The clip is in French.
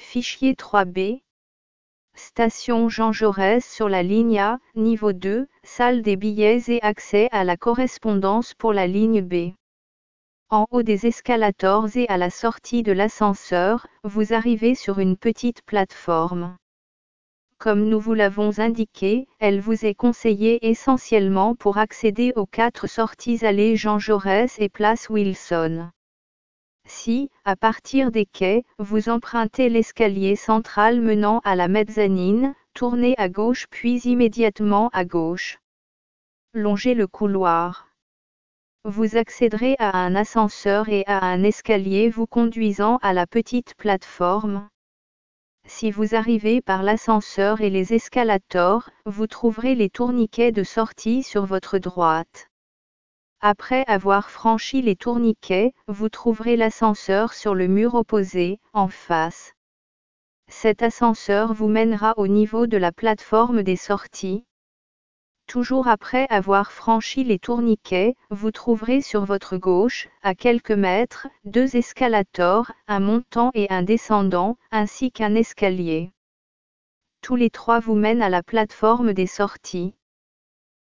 Fichier 3B. Station Jean Jaurès sur la ligne A, niveau 2, salle des billets et accès à la correspondance pour la ligne B. En haut des escalators et à la sortie de l'ascenseur, vous arrivez sur une petite plateforme. Comme nous vous l'avons indiqué, elle vous est conseillée essentiellement pour accéder aux 4 sorties allées Jean Jaurès et place Wilson. Si, à partir des quais, vous empruntez l'escalier central menant à la mezzanine, tournez à gauche puis immédiatement à gauche. Longez le couloir. Vous accéderez à un ascenseur et à un escalier vous conduisant à la petite plateforme. Si vous arrivez par l'ascenseur et les escalators, vous trouverez les tourniquets de sortie sur votre droite. Après avoir franchi les tourniquets, vous trouverez l'ascenseur sur le mur opposé, en face. Cet ascenseur vous mènera au niveau de la plateforme des sorties. Toujours après avoir franchi les tourniquets, vous trouverez sur votre gauche, à quelques mètres, 2 escalators, un montant et un descendant, ainsi qu'un escalier. Tous les 3 vous mènent à la plateforme des sorties.